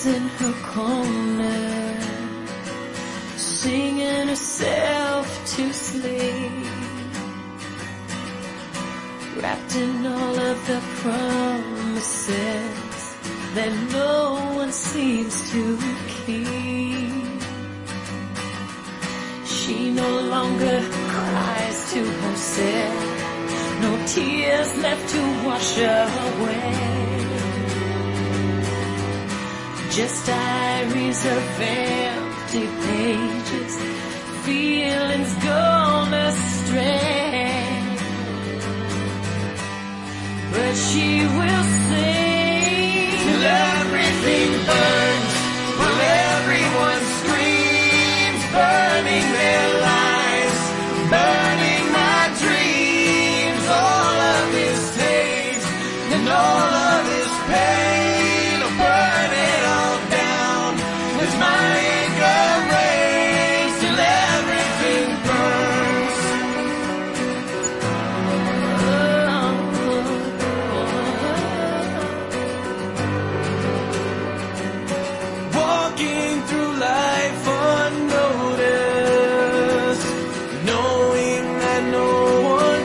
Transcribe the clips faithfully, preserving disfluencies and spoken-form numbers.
lies in her corner, singing herself to sleep, wrapped in all of the promises that no one seems to keep. She no longer cries to herself, no tears left to wash away. Just diaries of empty pages, feelings gone astray. But she will sing till everything burns, while everyone screams, burning their lives, burning my dreams. All of his hate and all of his pain, oh, burn it all down as my anger rains till everything burns. Walking through life unnoticed, knowing that no one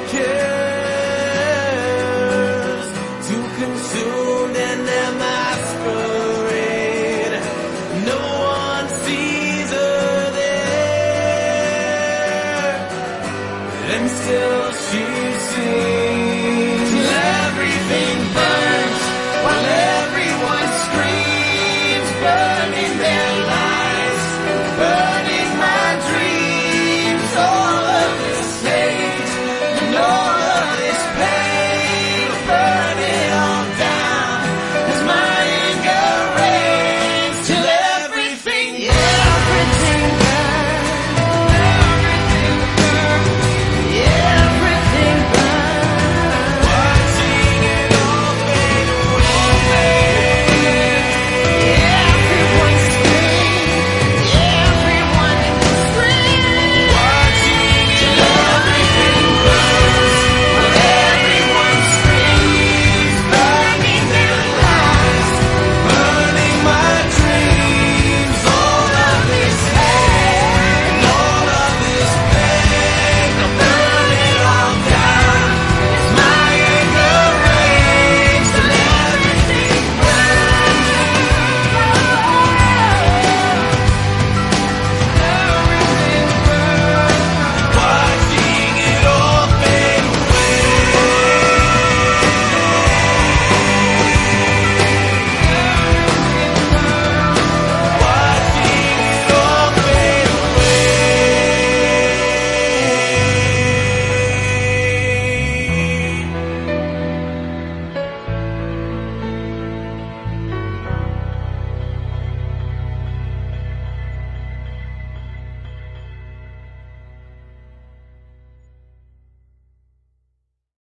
cares, too consumed in their masquerade, no one sees her there, and still she sings till everything burns, while everyone screams, burning their lives, burning